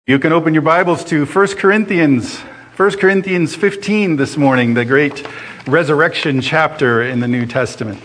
You can open your Bibles to 1 Corinthians 15 this morning, the great resurrection chapter in the New Testament.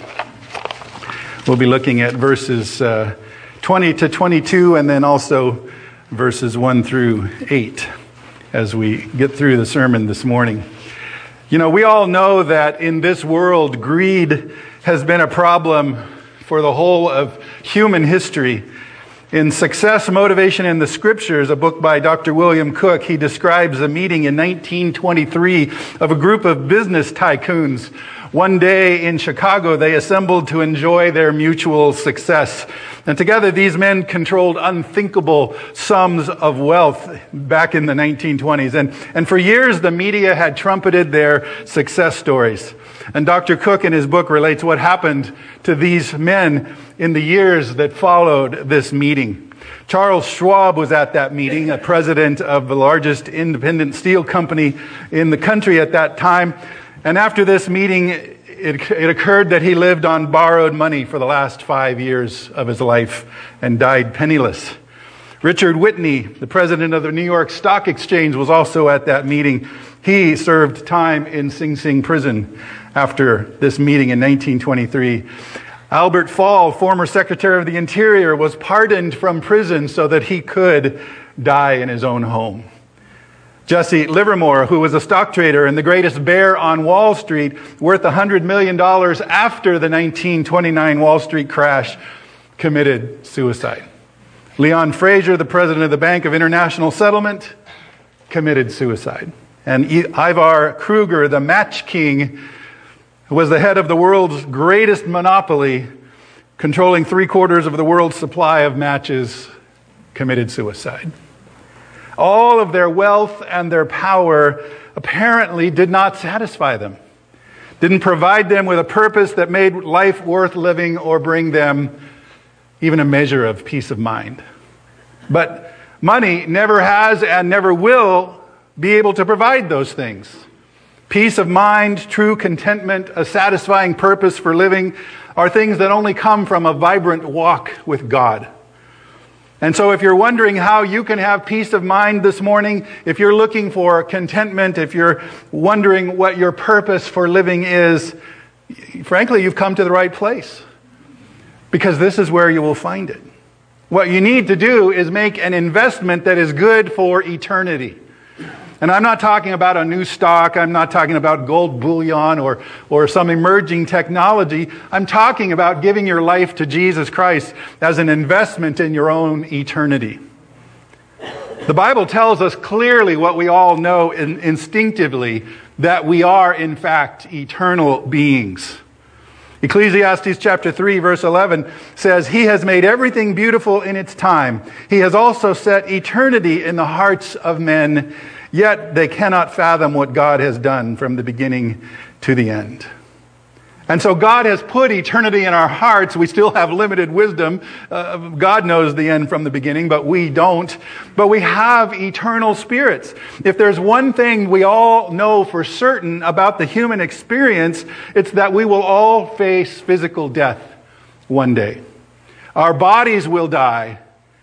We'll be looking at verses 20 to 22 and then also verses 1 through 8 as we get through the sermon this morning. You know, we all know that in this world, greed has been a problem for the whole of human history. In Success, Motivation, and the Scriptures, a book by Dr. William Cook, he describes a meeting in 1923 of a group of business tycoons. One day in Chicago, they assembled to enjoy their mutual success. And together, these men controlled unthinkable sums of wealth back in the 1920s. And for years, the media had trumpeted their success stories. And Dr. Cook in his book relates what happened to these men in the years that followed this meeting. Charles Schwab was at that meeting, a president of the largest independent steel company in the country at that time. And after this meeting, it occurred that he lived on borrowed money for the last 5 years of his life and died penniless. Richard Whitney, the president of the New York Stock Exchange, was also at that meeting. He served time in Sing Sing prison after this meeting in 1923. Albert Fall, former Secretary of the Interior, was pardoned from prison so that he could die in his own home. Jesse Livermore, who was a stock trader and the greatest bear on Wall Street, worth $100 million after the 1929 Wall Street crash, committed suicide. Leon Fraser, the president of the Bank of International Settlement, committed suicide. And Ivar Kruger, the Match King, who was the head of the world's greatest monopoly, controlling 3/4 of the world's supply of matches, committed suicide. All of their wealth and their power apparently did not satisfy them, didn't provide them with a purpose that made life worth living or bring them even a measure of peace of mind. But money never has and never will be able to provide those things. Peace of mind, true contentment, a satisfying purpose for living are things that only come from a vibrant walk with God. And so if you're wondering how you can have peace of mind this morning, if you're looking for contentment, if you're wondering what your purpose for living is, frankly, you've come to the right place. Because this is where you will find it. What you need to do is make an investment that is good for eternity. And I'm not talking about a new stock. I'm not talking about gold bullion or some emerging technology. I'm talking about giving your life to Jesus Christ as an investment in your own eternity. The Bible tells us clearly what we all know instinctively, that we are, in fact, eternal beings. Ecclesiastes chapter 3, verse 11 says, "He has made everything beautiful in its time. He has also set eternity in the hearts of men, yet they cannot fathom what God has done from the beginning to the end." And so God has put eternity in our hearts. We still have limited wisdom. God knows the end from the beginning, but we don't. But we have eternal spirits. If there's one thing we all know for certain about the human experience, it's that we will all face physical death one day. Our bodies will die,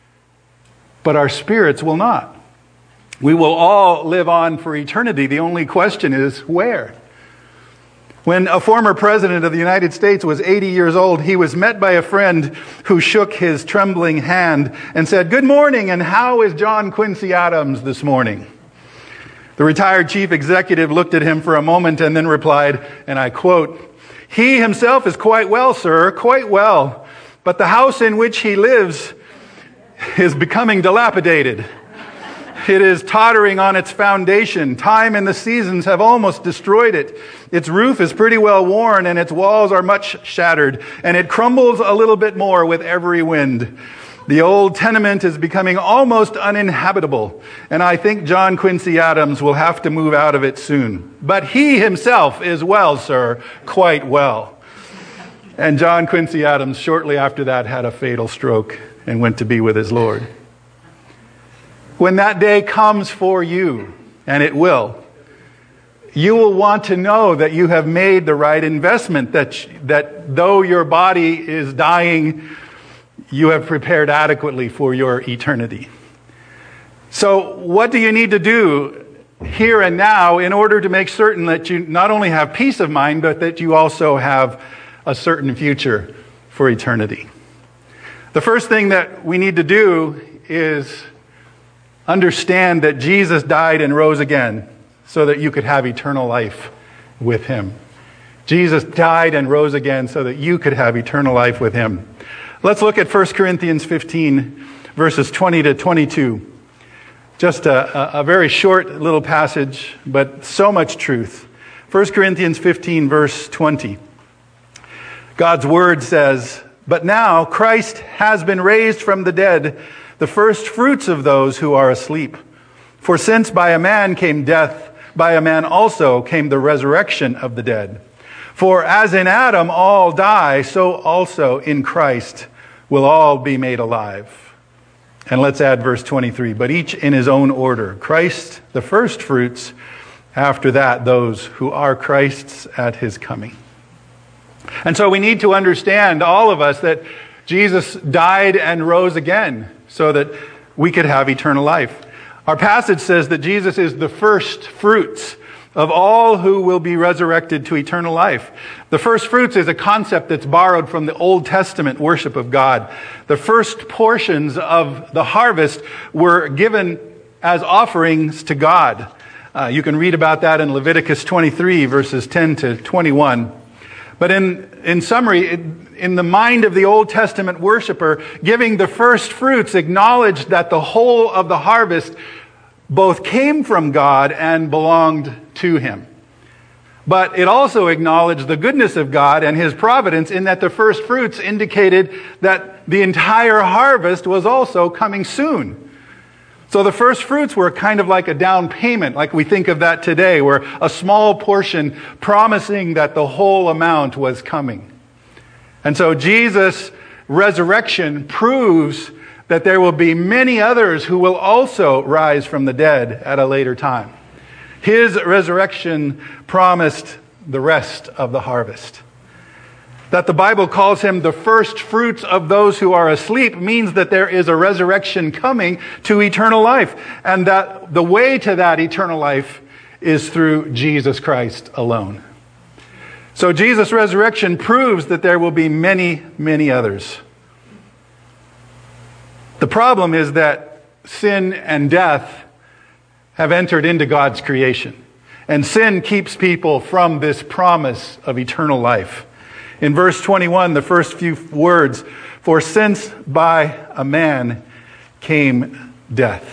but our spirits will not. We will all live on for eternity. The only question is where? When a former president of the United States was 80 years old, he was met by a friend who shook his trembling hand and said, "Good morning, and how is John Quincy Adams this morning?" The retired chief executive looked at him for a moment and then replied, and I quote, "He himself is quite well, sir, quite well, but the house in which he lives is becoming dilapidated. It is tottering on its foundation. Time and the seasons have almost destroyed it. Its roof is pretty well worn and its walls are much shattered, and it crumbles a little bit more with every wind. The old tenement is becoming almost uninhabitable, and I think John Quincy Adams will have to move out of it soon. But he himself is well, sir, quite well." And John Quincy Adams, shortly after that, had a fatal stroke and went to be with his Lord. When that day comes for you, and it will, you will want to know that you have made the right investment, that though your body is dying, you have prepared adequately for your eternity. So what do you need to do here and now in order to make certain that you not only have peace of mind, but that you also have a certain future for eternity? The first thing that we need to do is understand that Jesus died and rose again so that you could have eternal life with him. Jesus died and rose again so that you could have eternal life with him. Let's look at 1 Corinthians 15, verses 20 to 22. Just a very short little passage, but so much truth. 1 Corinthians 15, verse 20. God's word says, "But now Christ has been raised from the dead, the first fruits of those who are asleep. For since by a man came death, by a man also came the resurrection of the dead. For as in Adam all die, so also in Christ will all be made alive." And let's add verse 23. "But each in his own order. Christ the first fruits, after that those who are Christ's at his coming." And so we need to understand, all of us, that Jesus died and rose again so that we could have eternal life. Our passage says that Jesus is the first fruits of all who will be resurrected to eternal life. The first fruits is a concept that's borrowed from the Old Testament worship of God. The first portions of the harvest were given as offerings to God. You can read about that in Leviticus 23, verses 10 to 21. But in summary, in the mind of the Old Testament worshiper, giving the first fruits acknowledged that the whole of the harvest both came from God and belonged to him. But it also acknowledged the goodness of God and his providence in that the first fruits indicated that the entire harvest was also coming soon. So the first fruits were kind of like a down payment, like we think of that today, where a small portion promising that the whole amount was coming. And so Jesus' resurrection proves that there will be many others who will also rise from the dead at a later time. His resurrection promised the rest of the harvest. That the Bible calls him the first fruits of those who are asleep means that there is a resurrection coming to eternal life, and that the way to that eternal life is through Jesus Christ alone. So Jesus' resurrection proves that there will be many, many others. The problem is that sin and death have entered into God's creation. And sin keeps people from this promise of eternal life. In verse 21, the first few words, "For since by a man came death."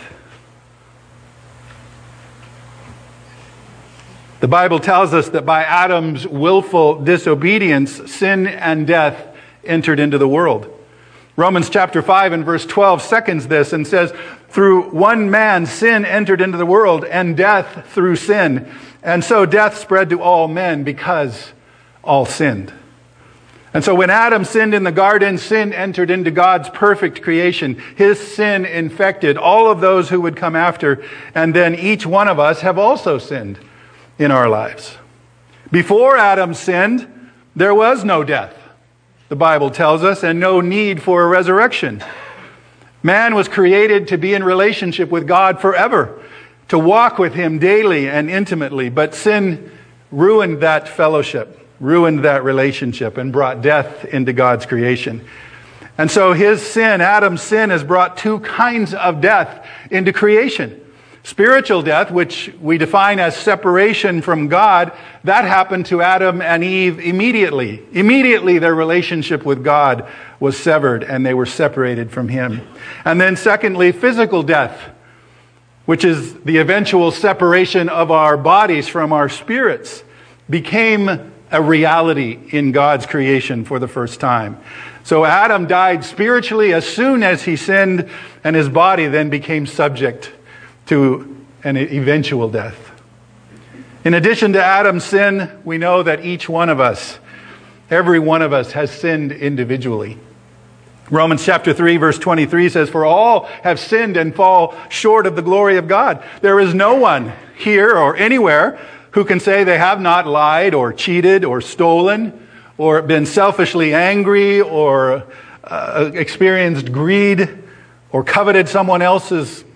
The Bible tells us that by Adam's willful disobedience, sin and death entered into the world. Romans chapter 5 and verse 12 seconds this and says, "Through one man sin entered into the world, and death through sin. And so death spread to all men because all sinned." And so when Adam sinned in the garden, sin entered into God's perfect creation. His sin infected all of those who would come after, and then each one of us have also sinned in our lives. Before Adam sinned, there was no death, the Bible tells us, and no need for a resurrection. Man was created to be in relationship with God forever, to walk with him daily and intimately, but sin ruined that fellowship, ruined that relationship, and brought death into God's creation. And so his sin, Adam's sin, has brought two kinds of death into creation. Spiritual death, which we define as separation from God, that happened to Adam and Eve immediately. Immediately their relationship with God was severed and they were separated from him. And then secondly, physical death, which is the eventual separation of our bodies from our spirits, became a reality in God's creation for the first time. So Adam died spiritually as soon as he sinned, and his body then became subject to an eventual death. In addition to Adam's sin, we know that each one of us, every one of us, has sinned individually. Romans chapter 3 verse 23 says, "For all have sinned and fall short of the glory of God." There is no one here or anywhere who can say they have not lied or cheated or stolen or been selfishly angry or experienced greed or coveted someone else's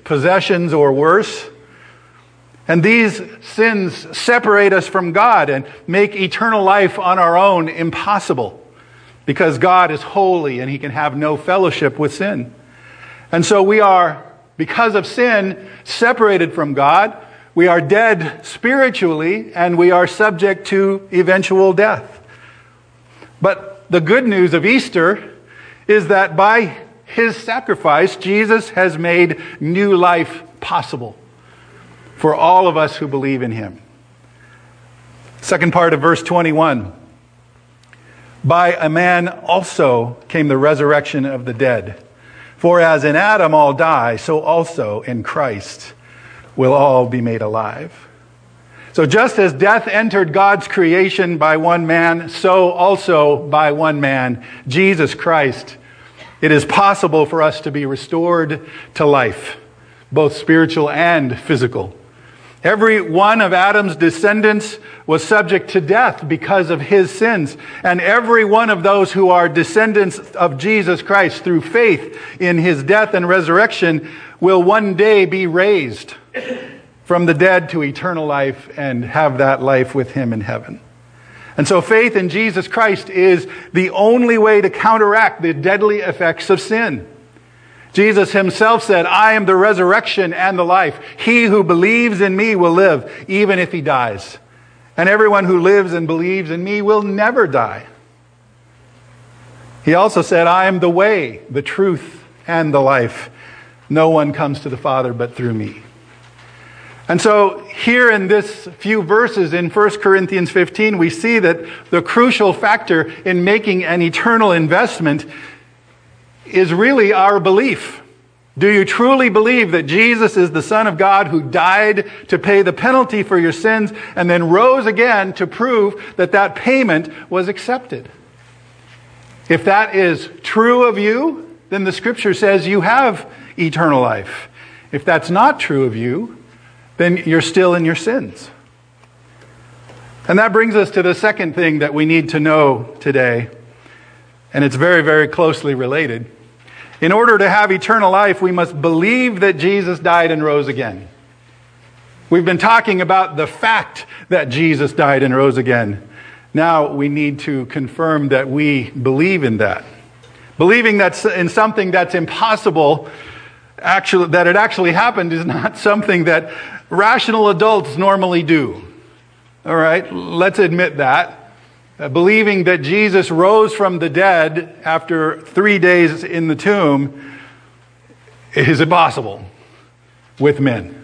possessions, or worse. And these sins separate us from God and make eternal life on our own impossible, because God is holy and he can have no fellowship with sin. And so we are, because of sin, separated from God. We are dead spiritually, and we are subject to eventual death. But the good news of Easter is that by his sacrifice, Jesus has made new life possible for all of us who believe in him. Second part of verse 21. By a man also came the resurrection of the dead. For as in Adam all die, so also in Christ will all be made alive. So just as death entered God's creation by one man, so also by one man, Jesus Christ, it is possible for us to be restored to life, both spiritual and physical. Every one of Adam's descendants was subject to death because of his sins. And every one of those who are descendants of Jesus Christ through faith in his death and resurrection will one day be raised from the dead to eternal life and have that life with him in heaven. And so faith in Jesus Christ is the only way to counteract the deadly effects of sin. Jesus himself said, I am the resurrection and the life. He who believes in me will live, even if he dies. And everyone who lives and believes in me will never die. He also said, I am the way, the truth, and the life. No one comes to the Father but through me. And so here in this few verses in 1 Corinthians 15, we see that the crucial factor in making an eternal investment is really our belief. Do you truly believe that Jesus is the Son of God who died to pay the penalty for your sins and then rose again to prove that that payment was accepted? If that is true of you, then the Scripture says you have eternal life. If that's not true of you, then you're still in your sins. And that brings us to the second thing that we need to know today, and it's very, very closely related. In order to have eternal life, we must believe that Jesus died and rose again. We've been talking about the fact that Jesus died and rose again. Now we need to confirm that we believe in that. Believing that in something that's impossible, that it actually happened, is not something that rational adults normally do. All right, let's admit that. Believing that Jesus rose from the dead after 3 days in the tomb is impossible with men.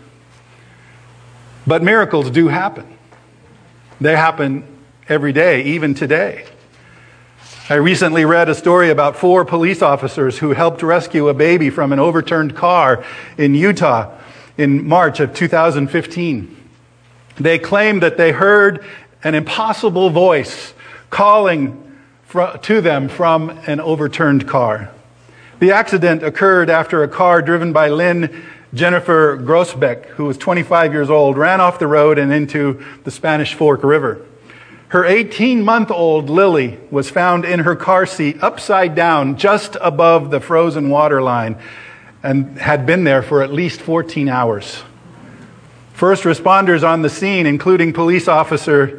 But miracles do happen. They happen every day, even today. I recently read a story about 4 police officers who helped rescue a baby from an overturned car in Utah in March of 2015. They claimed that they heard an impossible voice calling to them from an overturned car. The accident occurred after a car driven by Lynn Jennifer Grossbeck, who was 25 years old, ran off the road and into the Spanish Fork River. Her 18-month-old Lily was found in her car seat upside down just above the frozen water line and had been there for at least 14 hours. First responders on the scene, including police officer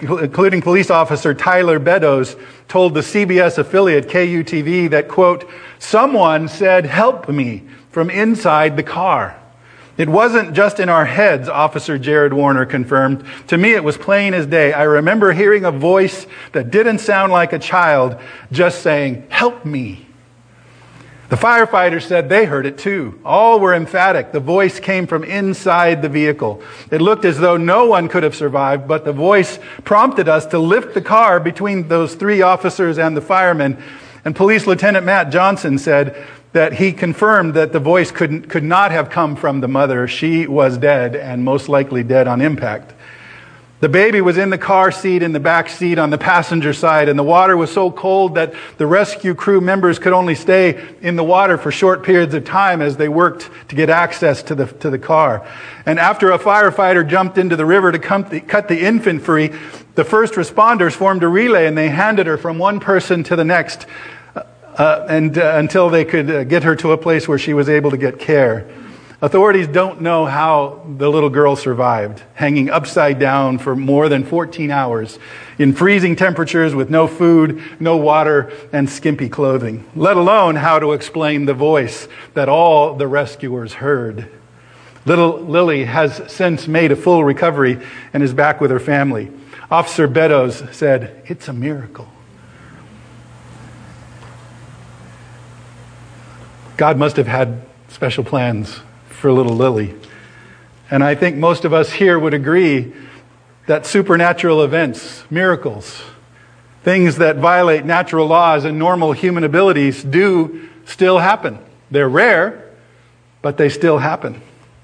Tyler Beddoes, told the CBS affiliate KUTV that, quote, someone said, help me, from inside the car. It wasn't just in our heads, Officer Jared Warner confirmed. To me, it was plain as day. I remember hearing a voice that didn't sound like a child, just saying, help me. The firefighters said they heard it too. All were emphatic. The voice came from inside the vehicle. It looked as though no one could have survived, but the voice prompted us to lift the car between those 3 officers and the firemen. And Police Lieutenant Matt Johnson said that he confirmed that the voice could not have come from the mother. She was dead, and most likely dead on impact. The baby was in the car seat, in the back seat on the passenger side, and the water was so cold that the rescue crew members could only stay in the water for short periods of time as they worked to get access to the car. And after a firefighter jumped into the river to cut the infant free, the first responders formed a relay and they handed her from one person to the next until they could get her to a place where she was able to get care. Authorities don't know how the little girl survived, hanging upside down for more than 14 hours in freezing temperatures with no food, no water, and skimpy clothing, let alone how to explain the voice that all the rescuers heard. Little Lily has since made a full recovery and is back with her family. Officer Beddoes said, "It's a miracle." God must have had special plans for little Lily. And I think most of us here would agree that supernatural events, miracles, things that violate natural laws and normal human abilities do still happen. They're rare, but they still happen.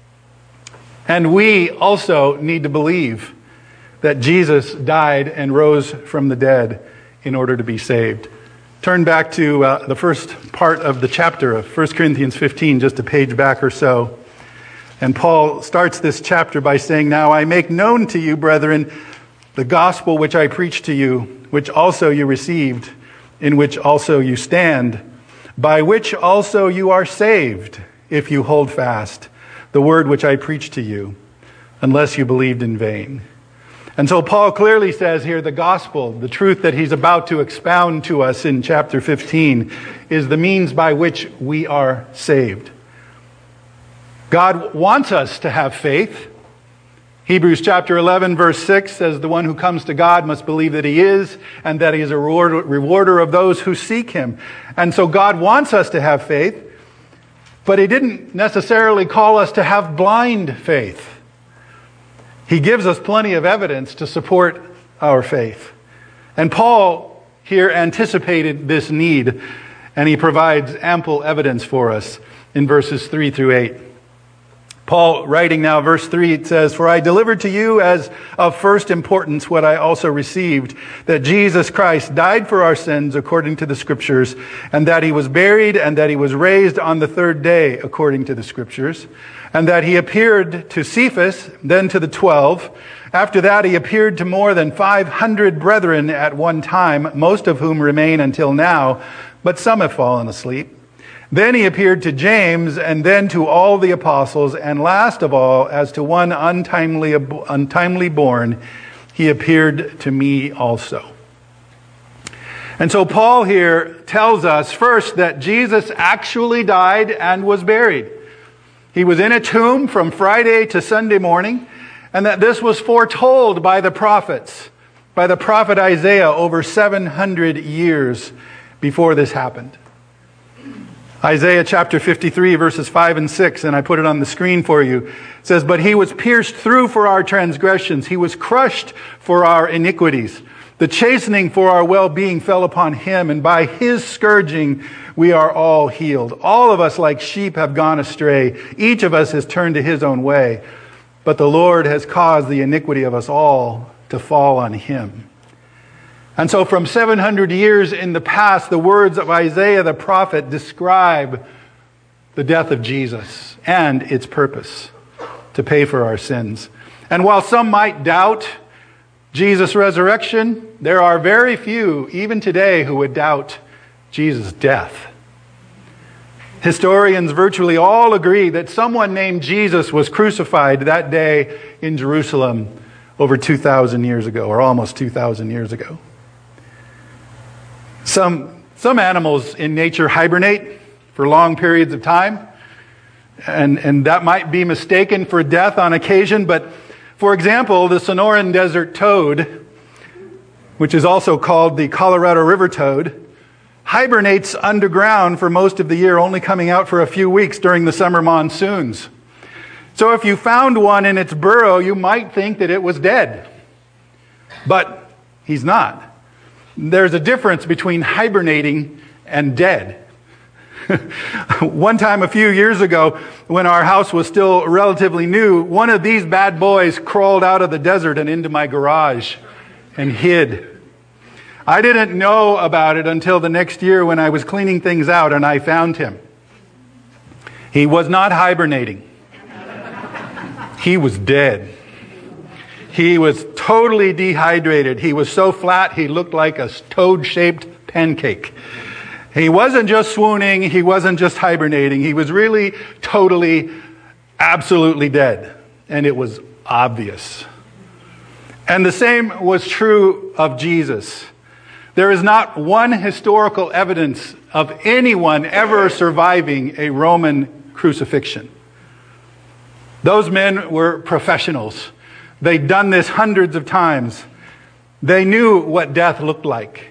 And we also need to believe that Jesus died and rose from the dead in order to be saved. Turn back to the first part of the chapter of 1 Corinthians 15, just a page back or so. And Paul starts this chapter by saying, "Now I make known to you, brethren, the gospel which I preached to you, which also you received, in which also you stand, by which also you are saved, if you hold fast the word which I preached to you, unless you believed in vain." And so Paul clearly says here the gospel, the truth that he's about to expound to us in chapter 15, is the means by which we are saved. God wants us to have faith. Hebrews chapter 11 verse 6 says the one who comes to God must believe that he is, and that he is a rewarder of those who seek him. And so God wants us to have faith, but he didn't necessarily call us to have blind faith. He gives us plenty of evidence to support our faith. And Paul here anticipated this need, and he provides ample evidence for us in verses 3 through 8. Paul, writing now, verse 3, it says, "For I delivered to you as of first importance what I also received, that Jesus Christ died for our sins according to the Scriptures, and that he was buried, and that he was raised on the third day according to the Scriptures, and that he appeared to Cephas, then to the 12. After that he appeared to more than 500 brethren at one time, most of whom remain until now, but some have fallen asleep. Then he appeared to James, and then to all the apostles, and last of all, as to one untimely born, he appeared to me also." And so Paul here tells us first that Jesus actually died and was buried. He was in a tomb from Friday to Sunday morning, and that this was foretold by the prophets, by the prophet Isaiah over 700 years before this happened. Isaiah chapter 53 verses 5 and 6, and I put it on the screen for you, says, "But he was pierced through for our transgressions. He was crushed for our iniquities. The chastening for our well-being fell upon him, and by his scourging we are all healed. All of us like sheep have gone astray. Each of us has turned to his own way. But the Lord has caused the iniquity of us all to fall on him." And so from 700 years in the past, the words of Isaiah the prophet describe the death of Jesus and its purpose to pay for our sins. And while some might doubt Jesus' resurrection, there are very few, even today, who would doubt Jesus' death. Historians virtually all agree that someone named Jesus was crucified that day in Jerusalem over 2,000 years ago, or almost 2,000 years ago. Some animals in nature hibernate for long periods of time, and that might be mistaken for death on occasion. But for example, the Sonoran desert toad, which is also called the Colorado River toad, hibernates underground for most of the year, only coming out for a few weeks during the summer monsoons. So if you found one in its burrow, you might think that it was dead. But he's not. There's a difference between hibernating and dead. One time a few years ago, when our house was still relatively new, one of these bad boys crawled out of the desert and into my garage and hid. I didn't know about it until the next year when I was cleaning things out and I found him. He was not hibernating. He was dead. He was totally dehydrated. He was so flat he looked like a toad-shaped pancake. He wasn't just swooning. He wasn't just hibernating. He was really totally absolutely dead, and it was obvious. And the same was true of Jesus. There is not one historical evidence of anyone ever surviving a Roman crucifixion. Those men were professionals. They'd done this hundreds of times. They knew what death looked like,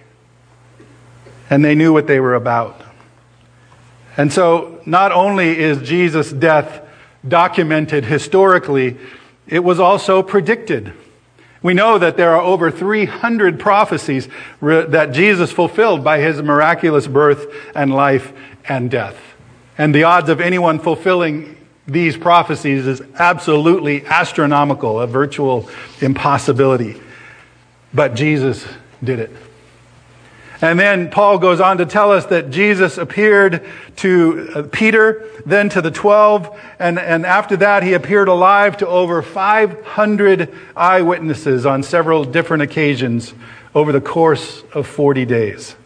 and they knew what they were about. And so not only is Jesus' death documented historically, it was also predicted. We know that there are over 300 prophecies that Jesus fulfilled by his miraculous birth and life and death. And the odds of anyone fulfilling these prophecies is absolutely astronomical, a virtual impossibility. But Jesus did it. And then Paul goes on to tell us that Jesus appeared to Peter, then to the 12, and after that he appeared alive to over 500 eyewitnesses on several different occasions over the course of 40 days.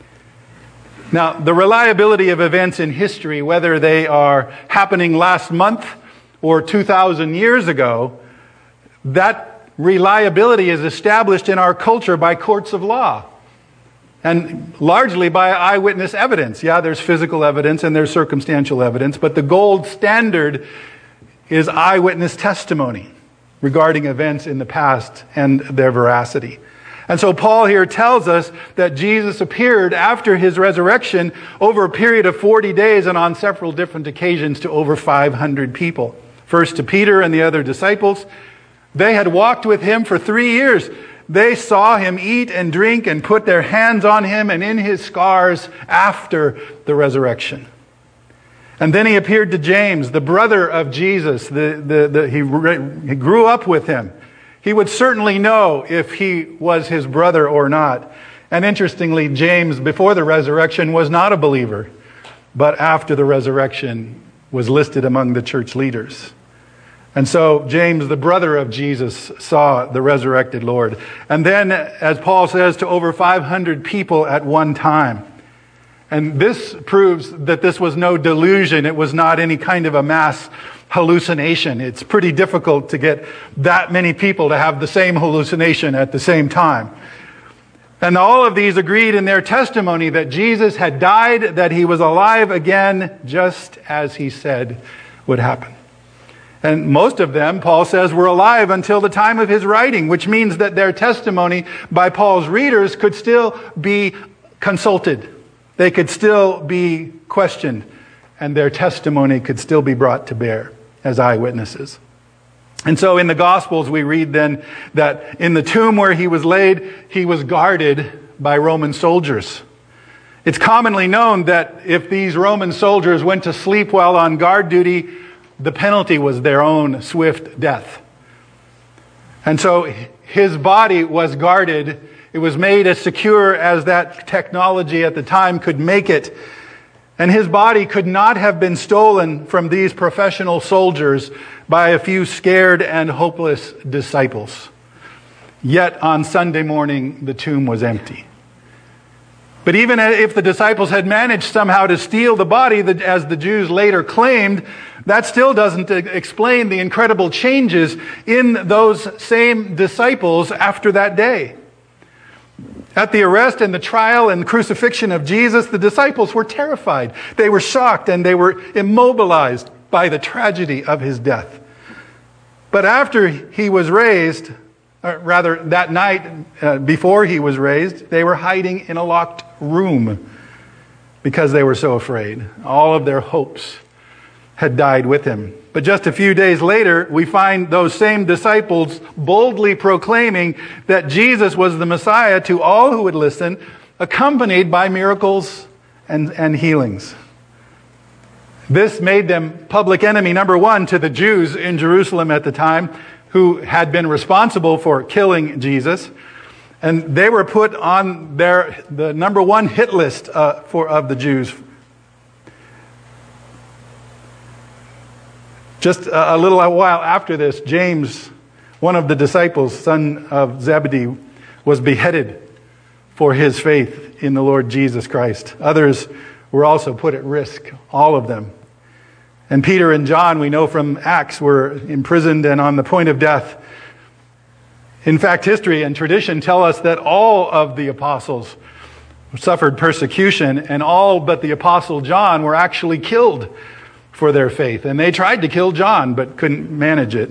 Now, the reliability of events in history, whether they are happening last month or 2,000 years ago, that reliability is established in our culture by courts of law. And largely by eyewitness evidence. Yeah, there's physical evidence and there's circumstantial evidence, but the gold standard is eyewitness testimony regarding events in the past and their veracity. And so Paul here tells us that Jesus appeared after his resurrection over a period of 40 days and on several different occasions to over 500 people. First to Peter and the other disciples. They had walked with him for 3 years. They saw him eat and drink and put their hands on him and in his scars after the resurrection. And then he appeared to James, the brother of Jesus. He grew up with him. He would certainly know if he was his brother or not. And interestingly, James, before the resurrection, was not a believer, but after the resurrection was listed among the church leaders. And so James, the brother of Jesus, saw the resurrected Lord. And then, as Paul says, to over 500 people at one time. And this proves that this was no delusion. It was not any kind of a mass hallucination. It's pretty difficult to get that many people to have the same hallucination at the same time. And all of these agreed in their testimony that Jesus had died, that he was alive again, just as he said would happen. And most of them, Paul says, were alive until the time of his writing, which means that their testimony by Paul's readers could still be consulted. They could still be questioned, and their testimony could still be brought to bear as eyewitnesses. And so in the Gospels we read then that in the tomb where he was laid, he was guarded by Roman soldiers. It's commonly known that if these Roman soldiers went to sleep while on guard duty, the penalty was their own swift death. And so his body was guarded. It was made as secure as that technology at the time could make it. And his body could not have been stolen from these professional soldiers by a few scared and hopeless disciples. Yet on Sunday morning, the tomb was empty. But even if the disciples had managed somehow to steal the body, as the Jews later claimed, that still doesn't explain the incredible changes in those same disciples after that day. At the arrest and the trial and crucifixion of Jesus, the disciples were terrified. They were shocked and they were immobilized by the tragedy of his death. But after he was raised, or rather that night before he was raised, they were hiding in a locked room because they were so afraid. All of their hopes had died with him. But just a few days later, we find those same disciples boldly proclaiming that Jesus was the Messiah to all who would listen, accompanied by miracles and healings. This made them public enemy number one to the Jews in Jerusalem at the time, who had been responsible for killing Jesus. And they were put on the number one hit list of the Jews. Just a little while after this, James, one of the disciples, son of Zebedee, was beheaded for his faith in the Lord Jesus Christ. Others were also put at risk, all of them. And Peter and John, we know from Acts, were imprisoned and on the point of death. In fact, history and tradition tell us that all of the apostles suffered persecution, and all but the apostle John were actually killed for their faith. And they tried to kill John, but couldn't manage it.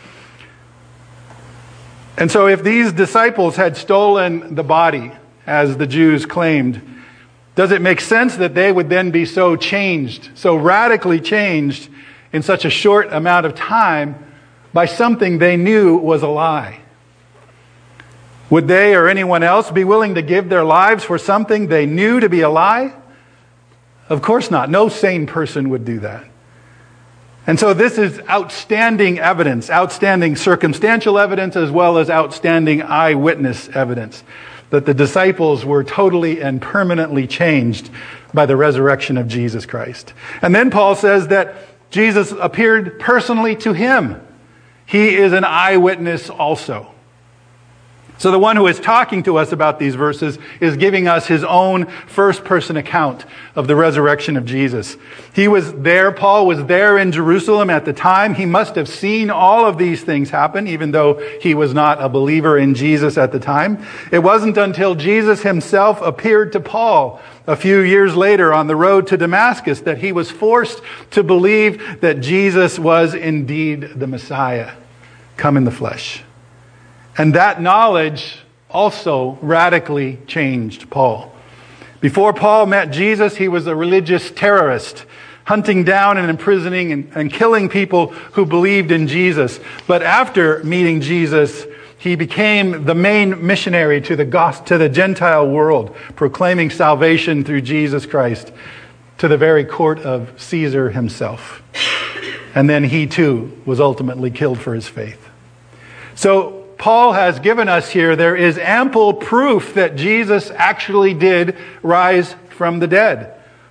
And so if these disciples had stolen the body, as the Jews claimed, does it make sense that they would then be so changed, so radically changed in such a short amount of time by something they knew was a lie? Would they or anyone else be willing to give their lives for something they knew to be a lie? Of course not. No sane person would do that. And so this is outstanding evidence, outstanding circumstantial evidence, as well as outstanding eyewitness evidence, that the disciples were totally and permanently changed by the resurrection of Jesus Christ. And then Paul says that Jesus appeared personally to him. He is an eyewitness also. So the one who is talking to us about these verses is giving us his own first-person account of the resurrection of Jesus. He was there, Paul was there in Jerusalem at the time. He must have seen all of these things happen, even though he was not a believer in Jesus at the time. It wasn't until Jesus himself appeared to Paul a few years later on the road to Damascus that he was forced to believe that Jesus was indeed the Messiah, come in the flesh. And that knowledge also radically changed Paul. Before Paul met Jesus, he was a religious terrorist, hunting down and imprisoning and killing people who believed in Jesus. But after meeting Jesus, he became the main missionary to the Gentile world, proclaiming salvation through Jesus Christ to the very court of Caesar himself. And then he too was ultimately killed for his faith. So Paul has given us here, there is ample proof that Jesus actually did rise from the dead.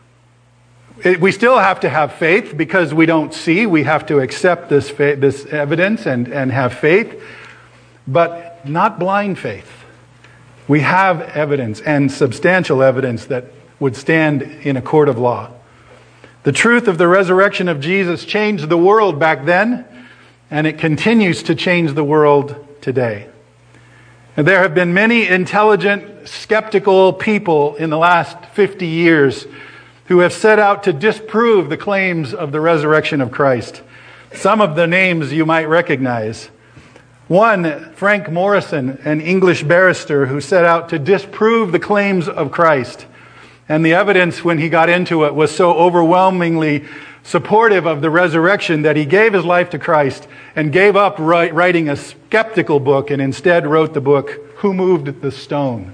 We still have to have faith because we don't see. We have to accept this evidence and have faith, but not blind faith. We have evidence, and substantial evidence, that would stand in a court of law. The truth of the resurrection of Jesus changed the world back then, and it continues to change the world today. And there have been many intelligent, skeptical people in the last 50 years who have set out to disprove the claims of the resurrection of Christ. Some of the names you might recognize. One, Frank Morrison, an English barrister who set out to disprove the claims of Christ. And the evidence when he got into it was so overwhelmingly supportive of the resurrection that he gave his life to Christ and gave up writing a skeptical book and instead wrote the book, Who Moved the Stone?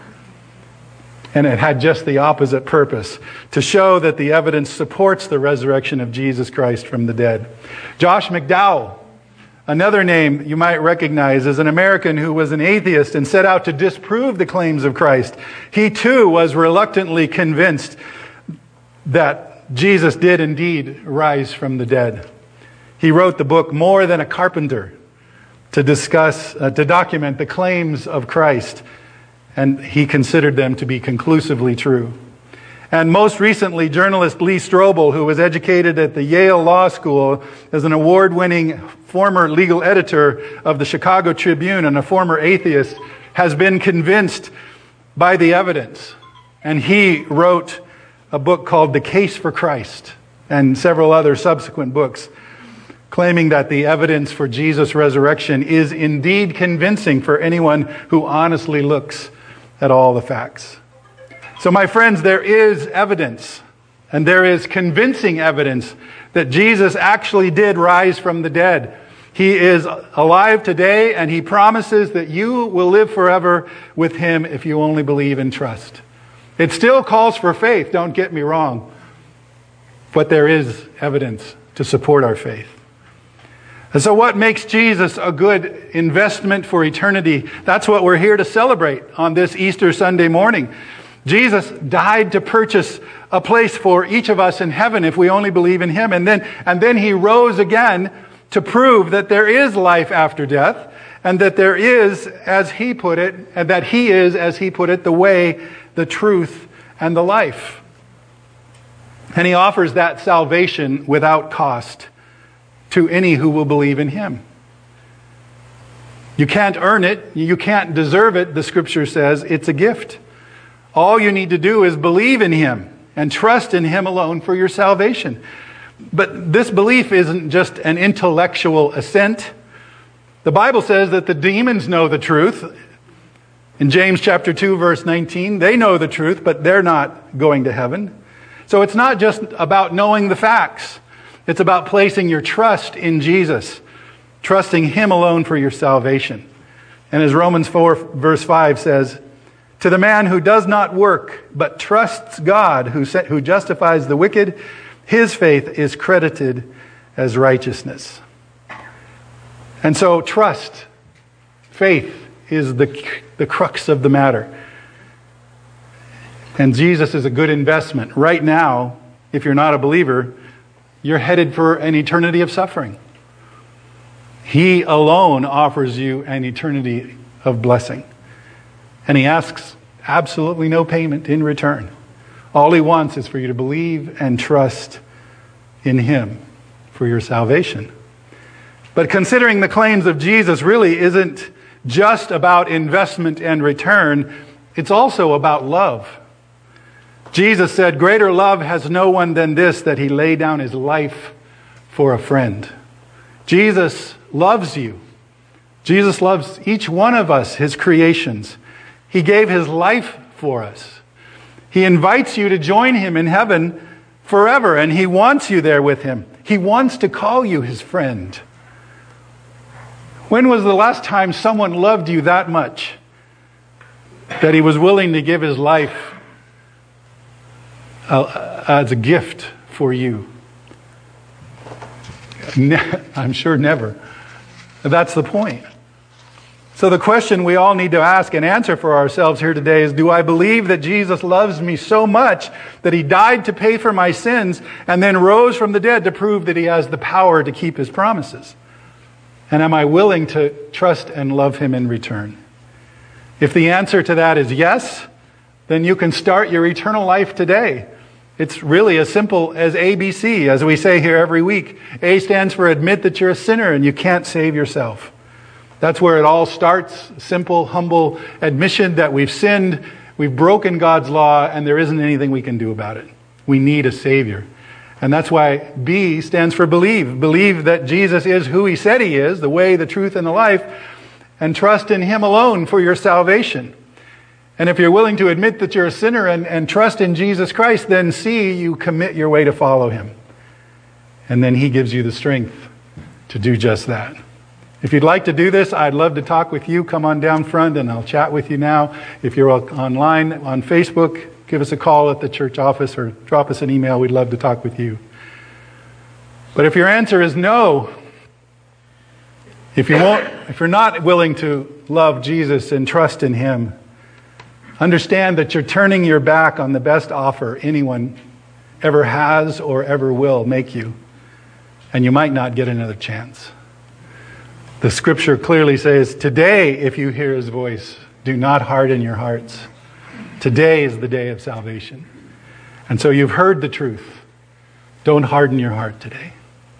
And it had just the opposite purpose, to show that the evidence supports the resurrection of Jesus Christ from the dead. Josh McDowell, another name you might recognize, is an American who was an atheist and set out to disprove the claims of Christ. He too was reluctantly convinced that Jesus did indeed rise from the dead. He wrote the book More Than a Carpenter to document the claims of Christ, and he considered them to be conclusively true. And most recently, journalist Lee Strobel, who was educated at the Yale Law School as an award-winning former legal editor of the Chicago Tribune and a former atheist, has been convinced by the evidence. And he wrote a book called The Case for Christ and several other subsequent books, claiming that the evidence for Jesus' resurrection is indeed convincing for anyone who honestly looks at all the facts. So my friends, there is evidence, and there is convincing evidence that Jesus actually did rise from the dead. He is alive today, and he promises that you will live forever with him if you only believe and trust. It still calls for faith, don't get me wrong, but there is evidence to support our faith. And so what makes Jesus a good investment for eternity? That's what we're here to celebrate on this Easter Sunday morning. Jesus died to purchase a place for each of us in heaven if we only believe in him. And then he rose again to prove that there is life after death, and that there is, as he put it, and that he is, as he put it, the way, the truth, and the life. And he offers that salvation without cost to any who will believe in him. You can't earn it. You can't deserve it. The scripture says it's a gift. All you need to do is believe in him and trust in him alone for your salvation. But this belief isn't just an intellectual assent. The Bible says that the demons know the truth. In James chapter 2, verse 19, they know the truth, but they're not going to heaven. So it's not just about knowing the facts. It's about placing your trust in Jesus, trusting him alone for your salvation. And as Romans 4, verse 5 says, to the man who does not work, but trusts God, who justifies the wicked, his faith is credited as righteousness. And so trust, faith, is the crux of the matter. And Jesus is a good investment. Right now, if you're not a believer, you're headed for an eternity of suffering. He alone offers you an eternity of blessing. And he asks absolutely no payment in return. All he wants is for you to believe and trust in him for your salvation. But considering the claims of Jesus really isn't just about investment and return, it's also about love. Jesus said, greater love has no one than this, that he lay down his life for a friend. Jesus loves you. Jesus loves each one of us, his creations. He gave his life for us. He invites you to join him in heaven forever, and he wants you there with him. He wants to call you his friend. When was the last time someone loved you that much that he was willing to give his life as a gift for you? I'm sure never. That's the point. So the question we all need to ask and answer for ourselves here today is, do I believe that Jesus loves me so much that he died to pay for my sins and then rose from the dead to prove that he has the power to keep his promises? And am I willing to trust and love him in return? If the answer to that is yes, then you can start your eternal life today. It's really as simple as ABC, as we say here every week. A stands for admit that you're a sinner and you can't save yourself. That's where it all starts. Simple, humble admission that we've sinned, we've broken God's law, and there isn't anything we can do about it. We need a Savior. And that's why B stands for believe. Believe that Jesus is who he said he is, the way, the truth, and the life, and trust in him alone for your salvation. And if you're willing to admit that you're a sinner and trust in Jesus Christ, then C, you commit your way to follow him. And then he gives you the strength to do just that. If you'd like to do this, I'd love to talk with you. Come on down front and I'll chat with you now. If you're online on Facebook, give us a call at the church office or drop us an email. We'd love to talk with you. But if your answer is no, if you're not willing to love Jesus and trust in him, understand that you're turning your back on the best offer anyone ever has or ever will make you. And you might not get another chance. The scripture clearly says, today, if you hear his voice, do not harden your hearts. Today is the day of salvation. And so you've heard the truth. Don't harden your heart today.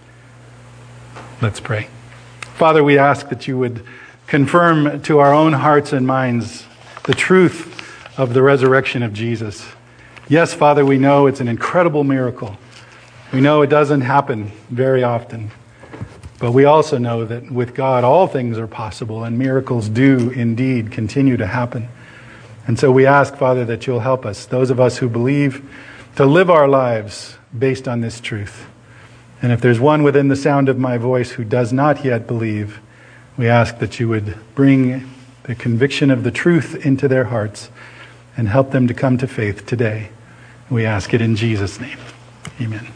Let's pray. Father, we ask that you would confirm to our own hearts and minds the truth of the resurrection of Jesus. Yes, Father, we know it's an incredible miracle. We know it doesn't happen very often. But we also know that with God, all things are possible, and miracles do indeed continue to happen. And so we ask, Father, that you'll help us, those of us who believe, to live our lives based on this truth. And if there's one within the sound of my voice who does not yet believe, we ask that you would bring the conviction of the truth into their hearts and help them to come to faith today. We ask it in Jesus' name. Amen.